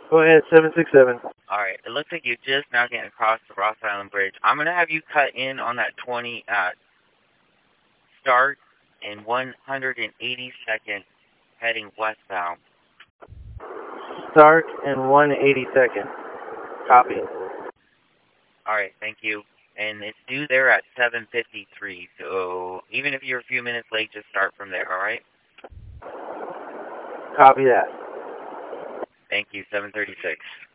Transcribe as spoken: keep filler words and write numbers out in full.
Go ahead, seven six seven. Alright, it looks like you're just now getting across the Ross Island Bridge. I'm going to have you cut in on that twenty at start in one hundred eighty seconds heading westbound. Start in one eighty seconds. Copy. Alright, thank you. And it's due there at seven fifty-three, so even if you're a few minutes late, just start from there, alright? Copy that. Thank you, seven thirty-six.